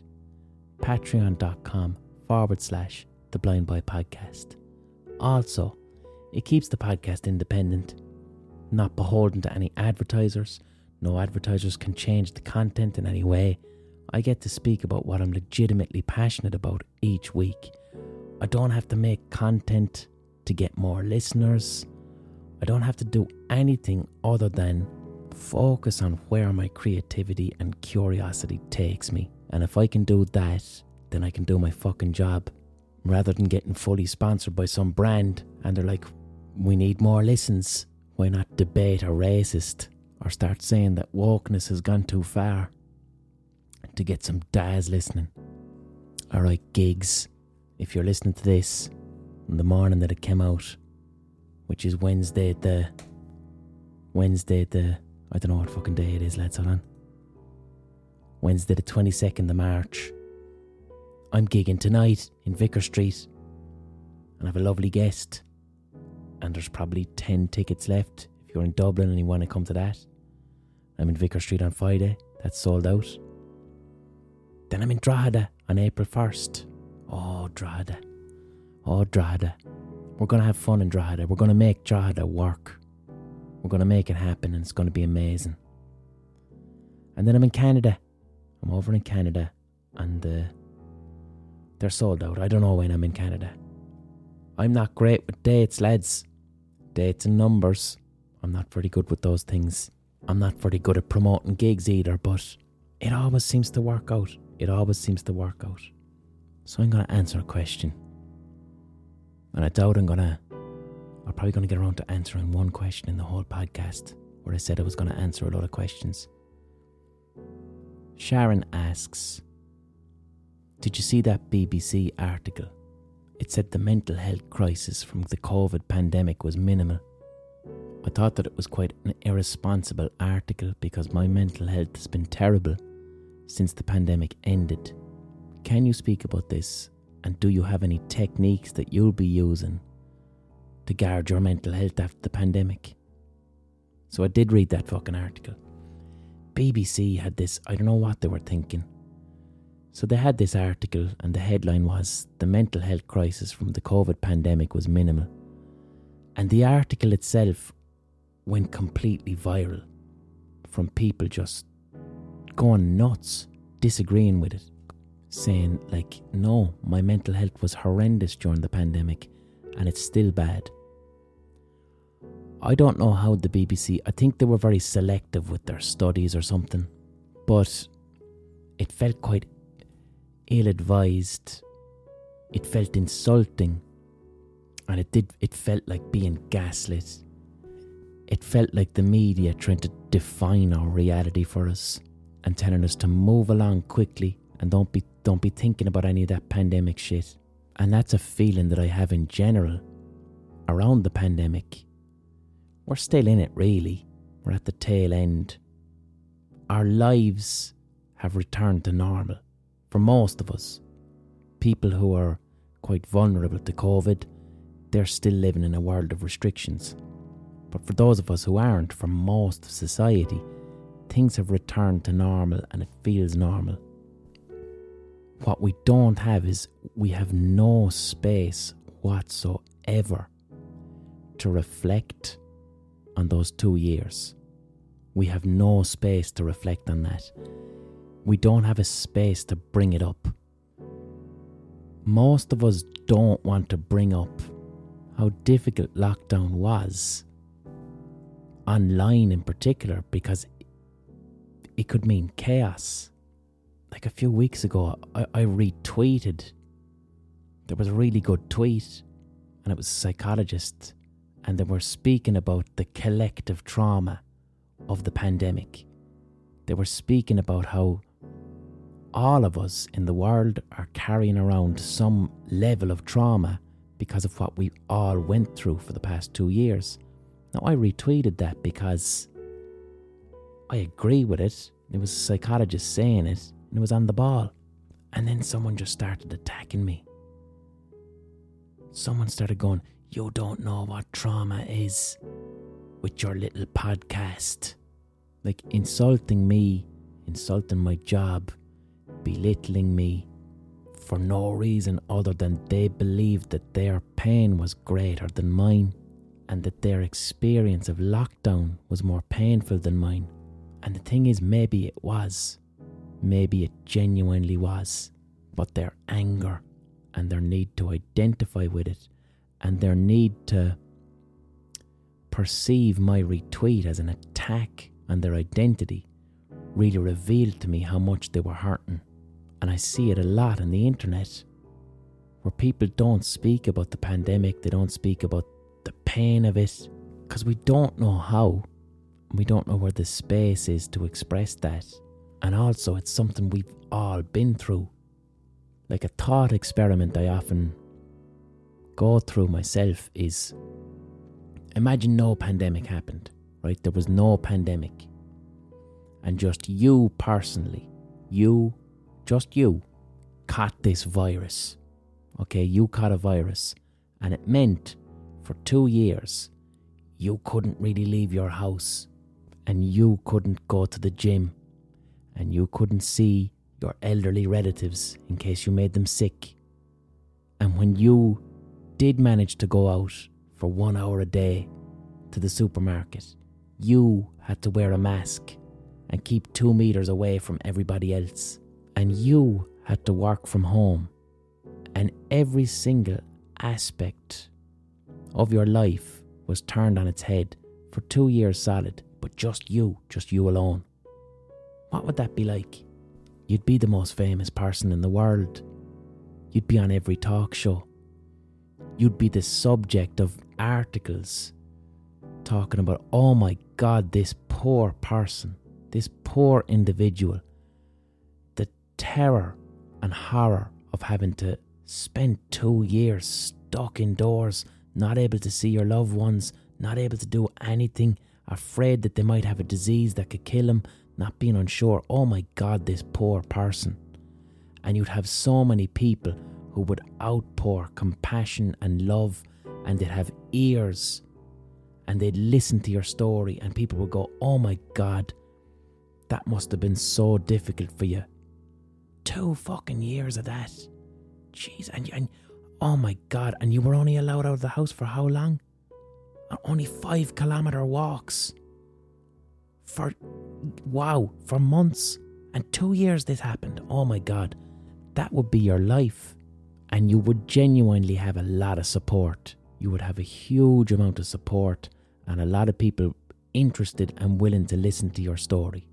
Patreon.com forward slash the Blind Boy Podcast. Also, it keeps the podcast independent, not beholden to any advertisers. No advertisers can change the content in any way. I get to speak about what I'm legitimately passionate about each week. I don't have to make content to get more listeners. I don't have to do anything other than focus on where my creativity and curiosity takes me. And if I can do that, then I can do my fucking job. Rather than getting fully sponsored by some brand and they're like, we need more listens. Why not debate a racist? Or start saying that wokeness has gone too far to get some dads listening. Alright, gigs, if you're listening to this on the morning that it came out, which is Wednesday the... Wednesday the... I don't know what fucking day it is, lads, hold on. Wednesday the twenty-second of March. I'm gigging tonight in Vicar Street. And I have a lovely guest. And there's probably ten tickets left if you're in Dublin and you want to come to that. I'm in Vicar Street on Friday. That's sold out. Then I'm in Drogheda on April first. Oh, Drogheda. Oh, Drogheda. We're going to have fun in Drogheda. We're going to make Drogheda work. We're going to make it happen and it's going to be amazing. And then I'm in Canada. I'm over in Canada and uh, they're sold out. I don't know when I'm in Canada. I'm not great with dates, lads. Dates and numbers. I'm not very good with those things. I'm not very good at promoting gigs either, but it always seems to work out. It always seems to work out. So I'm going to answer a question. And I doubt I'm going to... I'm probably going to get around to answering one question in the whole podcast, where I said I was going to answer a lot of questions. Sharon asks, did you see that B B C article? It said the mental health crisis from the COVID pandemic was minimal. I thought that it was quite an irresponsible article because my mental health has been terrible since the pandemic ended. Can you speak about this? And do you have any techniques that you'll be using to guard your mental health after the pandemic? So I did read that fucking article. B B C had this, I don't know what they were thinking. So they had this article and the headline was, the mental health crisis from the COVID pandemic was minimal. And the article itself went completely viral from people just going nuts, disagreeing with it, saying like, no, my mental health was horrendous during the pandemic and it's still bad. I don't know how the B B C, I think they were very selective with their studies or something, but it felt quite ill-advised. It felt insulting, and it did. It felt like being gaslit. It felt like the media trying to define our reality for us and telling us to move along quickly and don't be don't be thinking about any of that pandemic shit. And that's a feeling that I have in general around the pandemic. We're still in it, really. We're at the tail end. Our lives have returned to normal for most of us. People who are quite vulnerable to COVID, they're still living in a world of restrictions. But for those of us who aren't, for most of society, things have returned to normal and it feels normal. What we don't have is we have no space whatsoever to reflect on those two years. We have no space to reflect on that. We don't have a space to bring it up. Most of us don't want to bring up how difficult lockdown was, online in particular, because it could mean chaos. Like a few weeks ago, I, I retweeted. There was a really good tweet, and it was a psychologist, and they were speaking about the collective trauma of the pandemic. They were speaking about how all of us in the world are carrying around some level of trauma because of what we all went through for the past two years. Now, I retweeted that because I agree with it. It was a psychologist saying it, and it was on the ball. And then someone just started attacking me. Someone started going, "You don't know what trauma is with your little podcast." Like insulting me, insulting my job, belittling me for no reason other than they believed that their pain was greater than mine and that their experience of lockdown was more painful than mine. And the thing is, maybe it was. Maybe it genuinely was. But their anger and their need to identify with it and their need to perceive my retweet as an attack on their identity really revealed to me how much they were hurting. And I see it a lot on the internet where people don't speak about the pandemic, they don't speak about the pain of it, because we don't know how. We don't know where the space is to express that. And also it's something we've all been through. Like a thought experiment I often go through myself is, imagine no pandemic happened, right? There was no pandemic. And just you personally, you, just you, caught this virus. Okay, you caught a virus. And it meant for two years, you couldn't really leave your house. And you couldn't go to the gym. And you couldn't see your elderly relatives in case you made them sick. And when you did manage to go out for one hour a day to the supermarket, you had to wear a mask and keep two meters away from everybody else. And you had to work from home. And every single aspect of your life was turned on its head for two years solid. But just you, just you alone. What would that be like? You'd be the most famous person in the world. You'd be on every talk show. You'd be the subject of articles talking about, oh my God, this poor person, this poor individual. The terror and horror of having to spend two years stuck indoors, not able to see your loved ones, not able to do anything, afraid that they might have a disease that could kill them, not being unsure. Oh my God, this poor person. And you'd have so many people who would outpour compassion and love, and they'd have ears and they'd listen to your story, and people would go, oh my God, that must have been so difficult for you. Two fucking years of that. Jeez, and, and oh my God, and you were only allowed out of the house for how long? Only five kilometre walks. For, wow, for months. And two years this happened. Oh my God, that would be your life. And you would genuinely have a lot of support. You would have a huge amount of support and a lot of people interested and willing to listen to your story.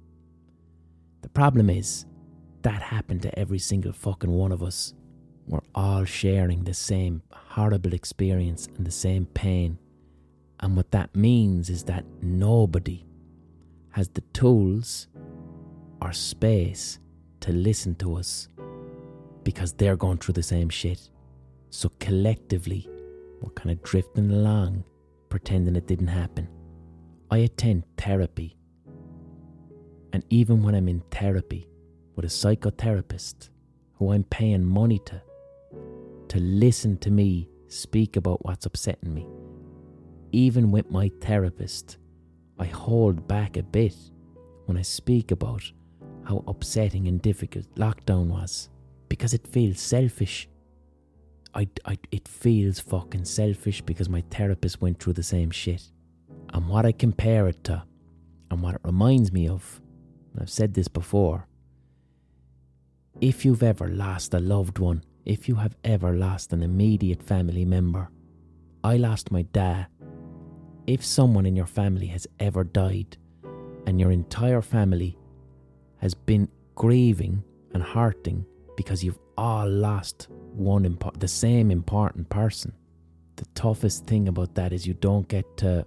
The problem is, that happened to every single fucking one of us. We're all sharing the same horrible experience and the same pain. And what that means is that nobody has the tools or space to listen to us because they're going through the same shit. So collectively, we're kind of drifting along, pretending it didn't happen. I attend therapy. And even when I'm in therapy with a psychotherapist who I'm paying money to, to listen to me speak about what's upsetting me, even with my therapist, I hold back a bit when I speak about how upsetting and difficult lockdown was, because it feels selfish. I, I, it feels fucking selfish because my therapist went through the same shit. And what I compare it to, and what it reminds me of, and I've said this before, if you've ever lost a loved one, if you have ever lost an immediate family member, I lost my dad. If someone in your family has ever died, and your entire family has been grieving and hurting because you've all lost one impo- the same important person, the toughest thing about that is you don't get to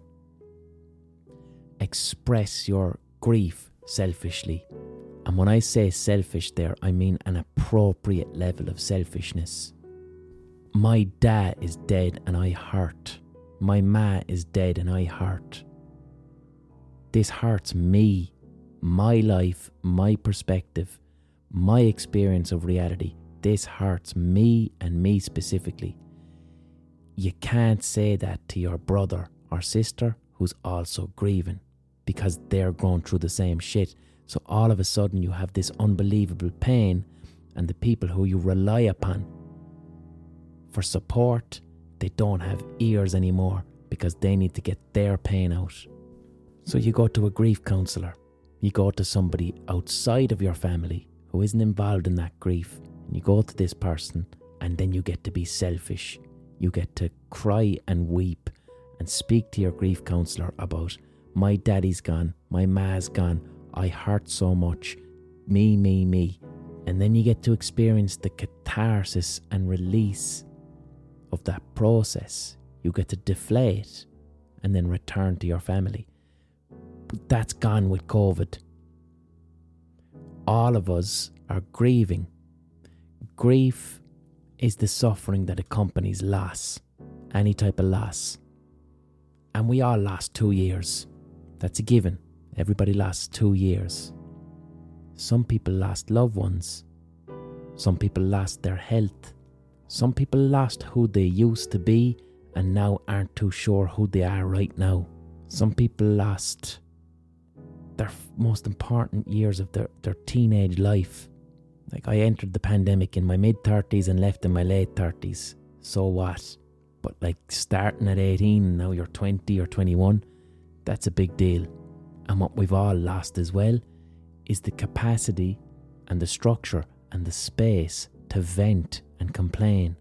express your grief selfishly. And when I say selfish there, I mean an appropriate level of selfishness. My dad is dead and I hurt. My ma is dead and I hurt. This hurts me, my life, my perspective, my experience of reality. This hurts me and me specifically. You can't say that to your brother or sister who's also grieving because they're going through the same shit. So all of a sudden you have this unbelievable pain, and the people who you rely upon for support, they don't have ears anymore because they need to get their pain out. So you go to a grief counsellor. You go to somebody outside of your family who isn't involved in that grief. And you go to this person, and then you get to be selfish. You get to cry and weep and speak to your grief counsellor about, my daddy's gone, my ma's gone, I hurt so much, me, me, me. And then you get to experience the catharsis and release of that process. You get to deflate and then return to your family. But that's gone with COVID. All of us are grieving. Grief is the suffering that accompanies loss, any type of loss. And we all lost two years. That's a given. Everybody lost two years. Some people lost loved ones. Some people lost their health. Some people lost who they used to be and now aren't too sure who they are right now. Some people lost their most important years of their, their teenage life. Like, I entered the pandemic in my mid-thirties and left in my late thirties. So what? But like, starting at eighteen and now you're twenty or twenty-one, that's a big deal. And what we've all lost as well is the capacity and the structure and the space to vent and complain.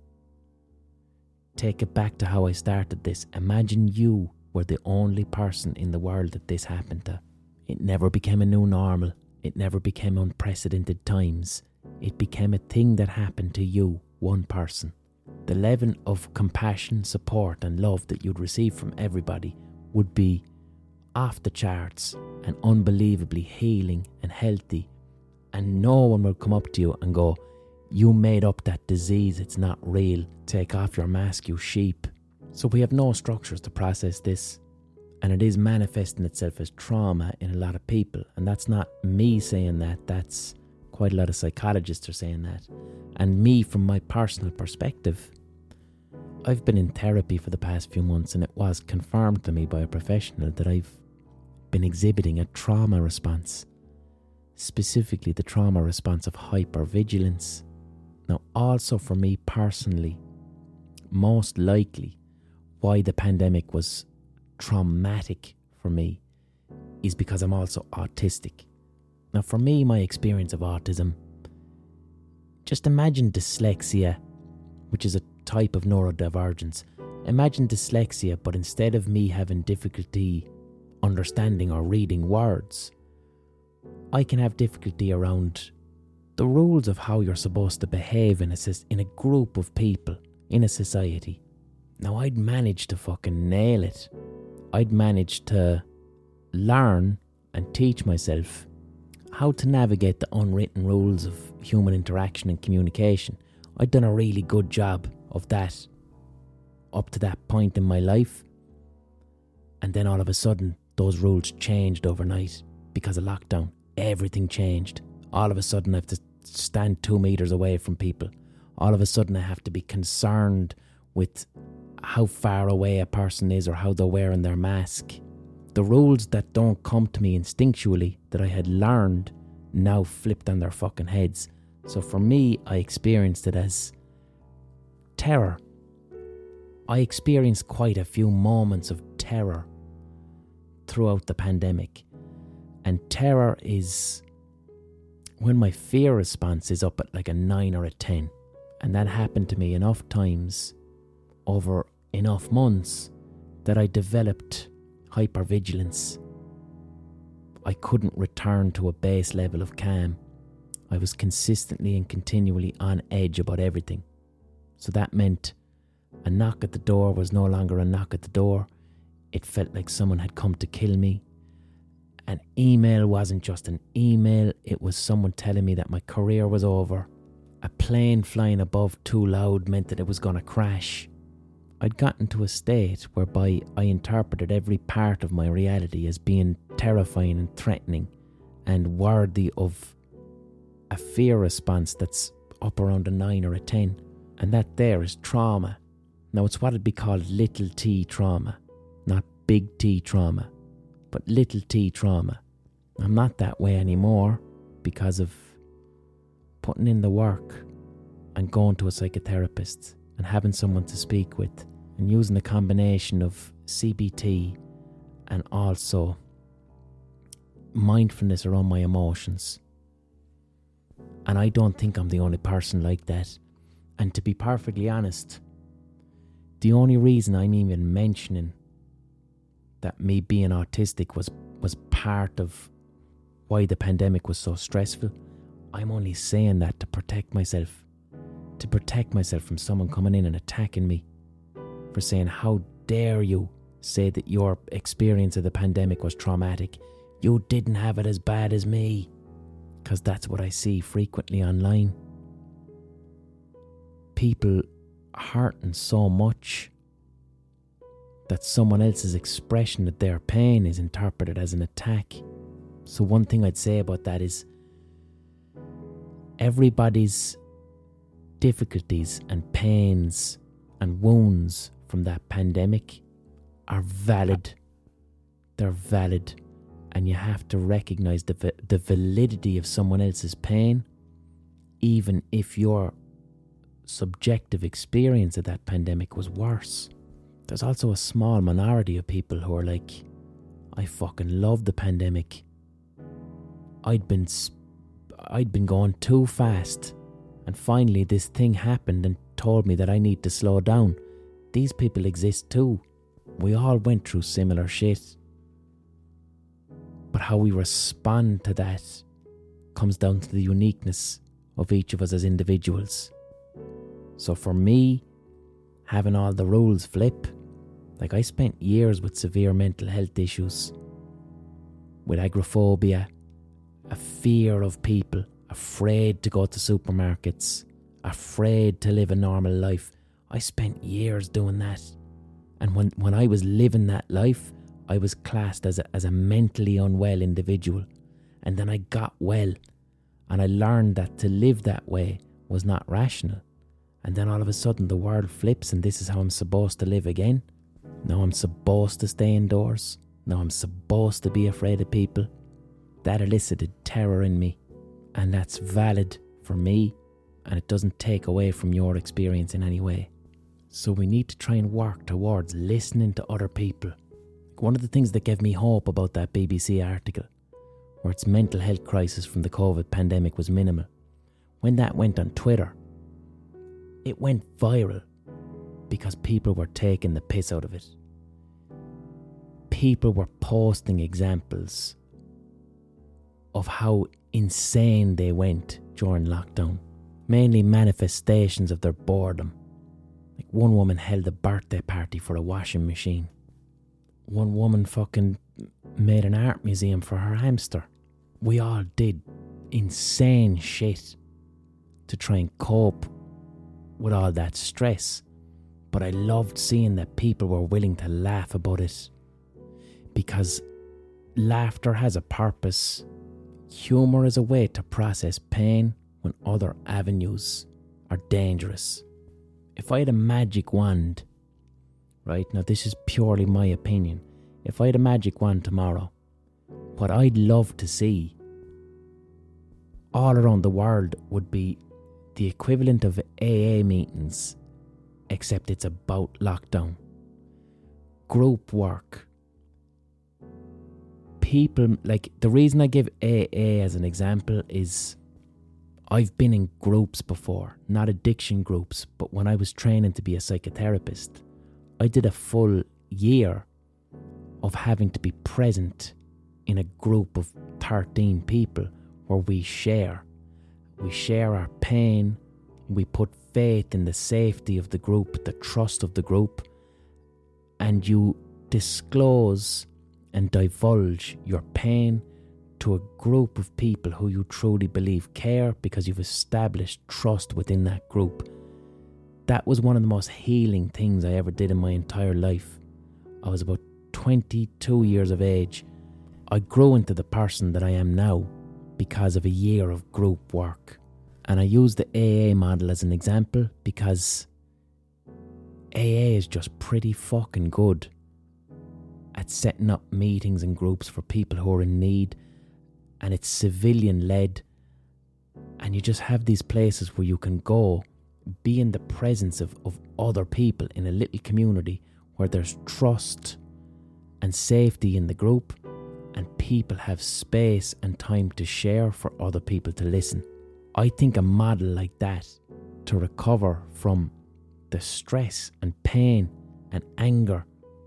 Take it back to how I started this. Imagine you were the only person in the world that this happened to. It never became a new normal. It never became unprecedented times. It became a thing that happened to you, one person. The level of compassion, support and love that you'd receive from everybody would be off the charts and unbelievably healing and healthy. And no one will come up to you and go, you made up that disease, it's not real. Take off your mask, you sheep. So we have no structures to process this. And it is manifesting itself as trauma in a lot of people. And that's not me saying that, that's quite a lot of psychologists are saying that. And me, from my personal perspective, I've been in therapy for the past few months, and it was confirmed to me by a professional that I've been exhibiting a trauma response, specifically the trauma response of hypervigilance. Now, also for me personally, most likely why the pandemic was traumatic for me is because I'm also autistic. Now, for me, my experience of autism, just imagine dyslexia, which is a type of neurodivergence. Imagine dyslexia, but instead of me having difficulty understanding or reading words, I can have difficulty around the rules of how you're supposed to behave in a, in a group of people, in a society. Now, I'd manage to fucking nail it. I'd manage to learn and teach myself how to navigate the unwritten rules of human interaction and communication. I'd done a really good job of that up to that point in my life. And then all of a sudden, those rules changed overnight because of lockdown. Everything changed. All of a sudden, I have to stand two meters away from people. All of a sudden, I have to be concerned with how far away a person is or how they're wearing their mask. The rules that don't come to me instinctually that I had learned now flipped on their fucking heads. So for me, I experienced it as terror. I experienced quite a few moments of terror throughout the pandemic. And terror is when my fear response is up at like a nine or a ten. And that happened to me enough times over enough months that I developed hypervigilance. I couldn't return to a base level of calm. I was consistently and continually on edge about everything. So that meant a knock at the door was no longer a knock at the door. It felt like someone had come to kill me. An email wasn't just an email, it was someone telling me that my career was over. A plane flying above too loud meant that it was going to crash. I'd gotten to a state whereby I interpreted every part of my reality as being terrifying and threatening and worthy of a fear response that's up around a nine or a ten. And that there is trauma. Now it's what would be called little t trauma, not big T trauma, but little t trauma. I'm not that way anymore because of putting in the work and going to a psychotherapist and having someone to speak with and using a combination of C B T and also mindfulness around my emotions. And I don't think I'm the only person like that. And to be perfectly honest, the only reason I'm even mentioning that me being autistic was, was part of why the pandemic was so stressful, I'm only saying that to protect myself. To protect myself from someone coming in and attacking me for saying, how dare you say that your experience of the pandemic was traumatic. You didn't have it as bad as me. Because that's what I see frequently online. People hurting so much that someone else's expression of their pain is interpreted as an attack. So one thing I'd say about that is everybody's difficulties and pains and wounds from that pandemic are valid. They're valid. And you have to recognise the, va- the validity of someone else's pain, even if your subjective experience of that pandemic was worse. There's also a small minority of people who are like, I fucking love the pandemic. I'd been, sp- I'd been going too fast, and finally this thing happened and told me that I need to slow down. These people exist too. We all went through similar shit. But how we respond to that comes down to the uniqueness of each of us as individuals. So for me, having all the rules flip, like I spent years with severe mental health issues, with agoraphobia, a fear of people, afraid to go to supermarkets, afraid to live a normal life. I spent years doing that. And when, when I was living that life, I was classed as a, as a mentally unwell individual. And then I got well. And I learned that to live that way was not rational. And then all of a sudden the world flips and this is how I'm supposed to live again. Now I'm supposed to stay indoors. Now I'm supposed to be afraid of people. That elicited terror in me. And that's valid for me. And it doesn't take away from your experience in any way. So we need to try and work towards listening to other people. One of the things that gave me hope about that B B C article, where its mental health crisis from the COVID pandemic was minimal, when that went on Twitter, it went viral because people were taking the piss out of it. People were posting examples of how insane they went during lockdown, mainly manifestations of their boredom. Like one woman held a birthday party for a washing machine. One woman fucking made an art museum for her hamster. we all did insane shit to try and cope with all that stress. But I loved seeing that people were willing to laugh about it, because laughter has a purpose. Humour is a way to process pain when other avenues are dangerous. If I had a magic wand, right, now this is purely my opinion, if I had a magic wand tomorrow, what I'd love to see all around the world would be the equivalent of A A meetings, except it's about lockdown. Group work. People, like, the reason I give A A as an example is I've been in groups before, not addiction groups, but when I was training to be a psychotherapist, I did a full year of having to be present in a group of thirteen people where we share. We share our pain, we put faith in the safety of the group, the trust of the group, and you disclose and divulge your pain to a group of people who you truly believe care, because you've established trust within that group. That was one of the most healing things I ever did in my entire life. I was about twenty-two years of age. I grew into the person that I am now because of a year of group work. And I use the A A model as an example because A A is just pretty fucking good at setting up meetings and groups for people who are in need, and it's civilian led, and you just have these places where you can go, be in the presence of, of other people in a little community where there's trust and safety in the group, and people have space and time to share for other people to listen. I think a model like that to recover from the stress and pain and anger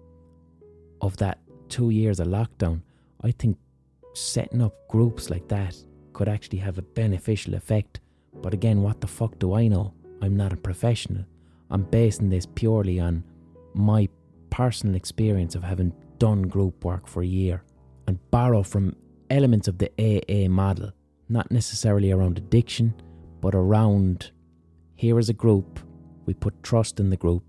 of that two years of lockdown, I think setting up groups like that could actually have a beneficial effect. But again, what the fuck do I know? I'm not a professional. I'm basing this purely on my personal experience of having done group work for a year, and borrow from elements of the A A model, not necessarily around addiction, but around, here is a group, we put trust in the group,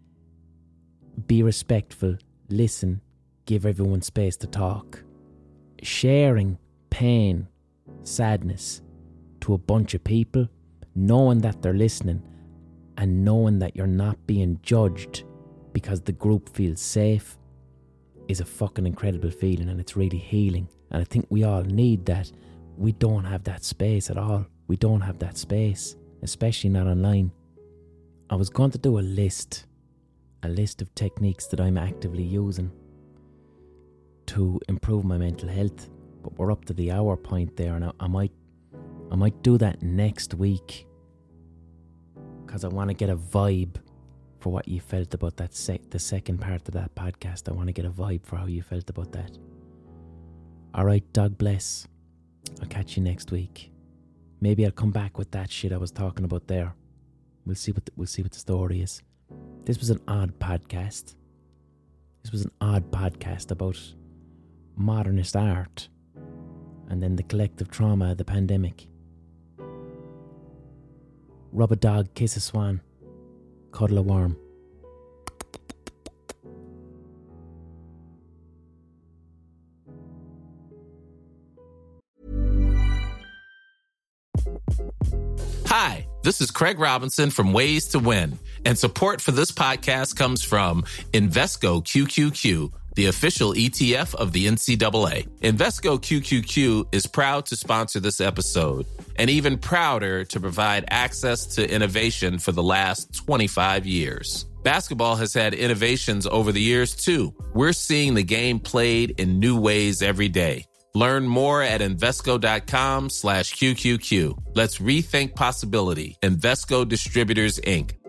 be respectful, listen, give everyone space to talk. Sharing pain, sadness to a bunch of people, knowing that they're listening and knowing that you're not being judged because the group feels safe, is a fucking incredible feeling, and it's really healing. And I think we all need that. We don't have that space at all. We don't have that space, especially not online. I was going to do a list, a list of techniques that I'm actively using to improve my mental health, but we're up to the hour point there, and I, I might, I might do that next week, because I want to get a vibe for what you felt about that sec- the second part of that podcast. I want to get a vibe for how you felt about that. Alright, dog bless. I'll catch you next week. Maybe I'll come back with that shit I was talking about there. We'll see what the, we'll see what the story is. This was an odd podcast. This was an odd podcast about modernist art and then the collective trauma of the pandemic. Rub a dog, kiss a swan, cuddle a worm. Hi, this is Craig Robinson from Ways to Win, and support for this podcast comes from Invesco Q Q Q, the official E T F of the N C double A. Invesco Q Q Q is proud to sponsor this episode, and even prouder to provide access to innovation for the last twenty-five years. Basketball has had innovations over the years, too. We're seeing the game played in new ways every day. Learn more at Invesco.com slash QQQ. Let's rethink possibility. Invesco Distributors, Incorporated.